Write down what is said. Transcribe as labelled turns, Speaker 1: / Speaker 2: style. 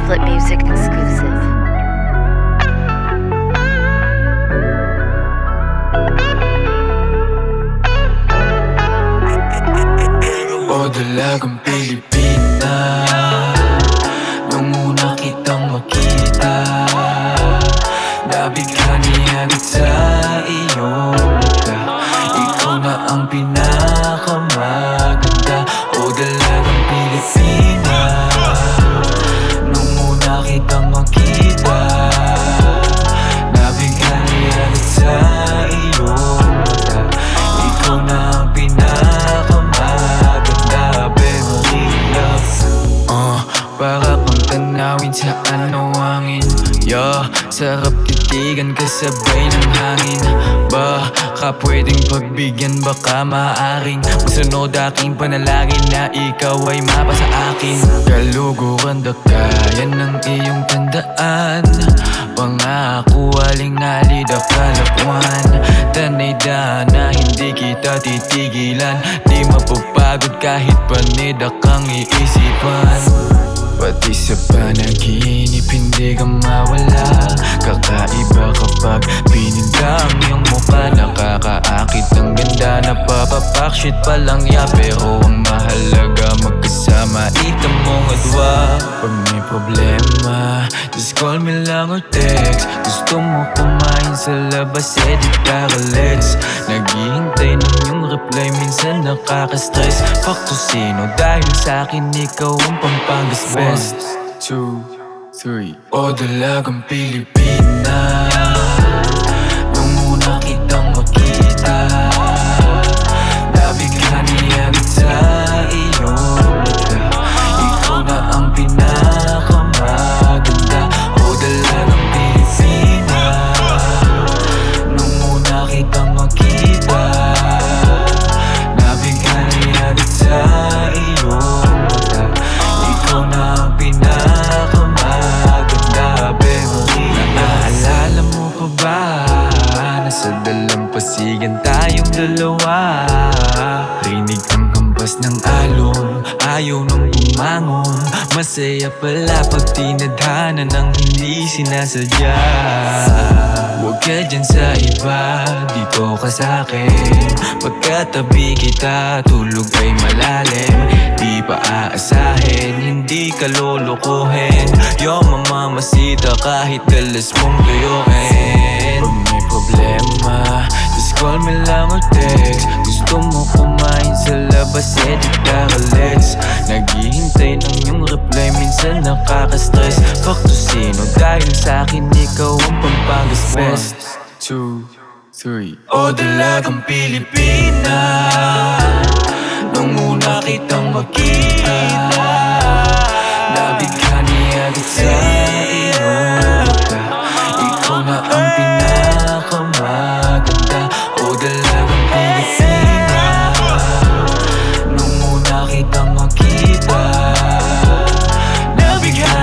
Speaker 1: Flip Music exclusive.
Speaker 2: O dalagang Pilipina, nung una kitang makita, nabighani agad sa iyong mata. Ikaw na ang pinakamaganda. O dalagang Pilipina, nung una kitang makita, nabighani agad sa iyong mata. Ikaw na ang pinakamaganda, very love. Para kang tanawin sa hangin. Sarap titigan kasabay ng hangin. Baka pwedeng pagbigyan, baka maaaring masunod aking panalangin na ikaw ay mapa sa akin. Kaluguran dakayan ng iyong tandaan, pangako aling nalida kalapuan. Tanay na hindi kita titigilan, di mapapagod kahit panida kang iisipan. Pati sa panaginip hindi ka mawala. Kakaiba kapag pininta ang iyong mukha. Nakakaakit ang ganda, napapapakshit palang ya. Pero ang mahalaga magkasama, ita mong adwa. Pag may problema, just call me lang or text. Gusto mo kumain sa labas, di tara let's. Naghihintay ng iyong reply, minsan nakaka-stress. Fuck to sino, dahil sa'kin ikaw ang Pampangas best. 1, 2, 3. O dalagang Pilipina, nung una kitang makita, nabighani agad sa iyong mata. Ikaw na ang pinakamaganda. O dalagang Pilipina, nung una kitang makita, nabighani agad sa iyong mata. Ikaw na ang pinakamaganda, Beverly. Naaalala mo pa ba? Nasa dalampasigan tayong dalawa. Rinig ang hampas ng alon, ayaw nang bumangon. Masaya pala pag tinadhana ng hindi sinasadya. Huwag ka dyan sa iba, dito ka sa'kin. Pagkatabi kita, tulog ay malalim. Di pa aasahin, hindi ka lolokohin. Yo mamamasita kahit dalas mong tuyuin. Pag may problema, just call me lang or text. Gusto mo kumain sa labas, di tara let's. Naghihintay ng iyong reply, minsan nakaka-stress. Fuck to sino, dahil sa'kin ikaw ang Pampangas best. 1, 2, 3. O dalagang Pilipina, nung una kitang makita, nabighani agad sa iyong mata. Ikaw na ang pinakamaganda. O dalagang Pilipina, nung una kitang makita, nabighani